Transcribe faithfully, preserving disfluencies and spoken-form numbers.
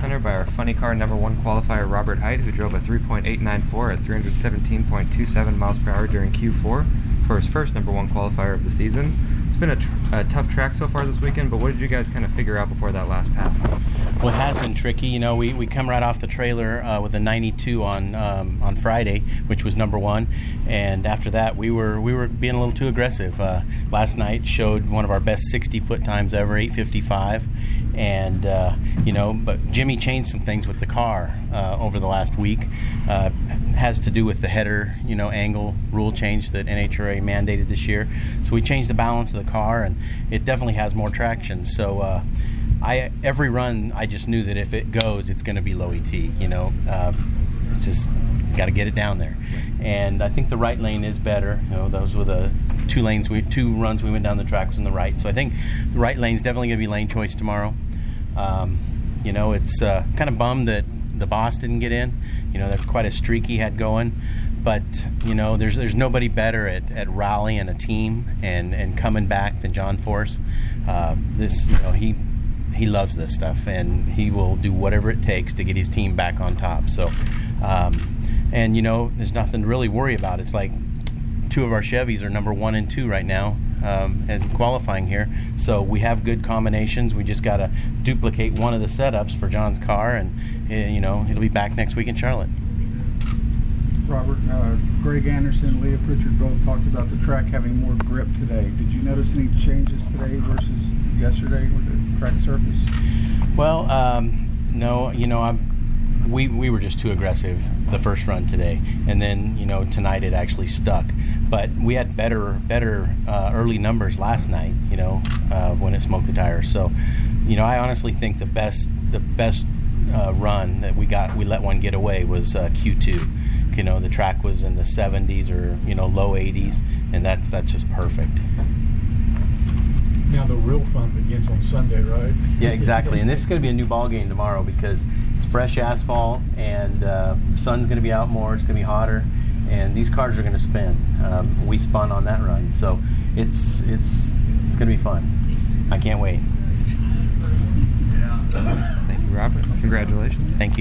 Center by our funny car number one qualifier Robert Height, who drove a three point eight nine four at three hundred seventeen point two seven miles per hour during Q four for his first number one qualifier of the season. It's been a, tr- a tough track so far this weekend, but what did you guys kind of figure out before that last pass? Well, it has been tricky. You know, we, we come right off the trailer uh, with a ninety-two on um, on Friday, which was number one, and after that we were we were being a little too aggressive. Uh, last night showed one of our best sixty-foot times ever, eight fifty-five, and uh, you know, but Jimmy changed some things with the car uh, over the last week. Uh, has to do with the header, you know, angle rule change that N H R A mandated this year. So we changed the balance of the car, and it definitely has more traction. So. Uh, I every run, I just knew that if it goes, it's going to be low E T. You know, uh, it's just got to get it down there. And I think the right lane is better. You know, those were the two lanes, we two runs we went down the track was in the right. So I think the right lane is definitely going to be lane choice tomorrow. Um, you know, it's uh, kind of bummed that the boss didn't get in. You know, that's quite a streak he had going. But, you know, there's there's nobody better at, at rallying a team and, and coming back than John Force. Uh, this, you know, he. He loves this stuff, and he will do whatever it takes to get his team back on top. So, um, and, you know, there's nothing to really worry about. It's like two of our Chevys are number one and two right now um, and qualifying here. So we have good combinations. We just got to duplicate one of the setups for John's car, and, uh, you know, it'll be back next week in Charlotte. Robert, uh, Greg Anderson and Leah Pritchard both talked about the track having more grip today. Did you notice any changes today versus yesterday with the track surface? Well, um, no, you know, I'm, we we were just too aggressive the first run today, and then, you know, tonight it actually stuck. But we had better better uh, early numbers last night, you know, uh, when it smoked the tires. So, you know, I honestly think the best the best uh, run that we got, we let one get away, was uh, Q two. You know, the track was in the seventies or, you know, low eighties, and that's that's just perfect. Now the real fun begins on Sunday, right? Yeah, exactly. And this is going to be a new ball game tomorrow because it's fresh asphalt, and uh, the sun's going to be out more. It's going to be hotter, and these cars are going to spin. Um, we spun on that run, so it's it's it's going to be fun. I can't wait. Thank you, Robert. Congratulations. Thank you.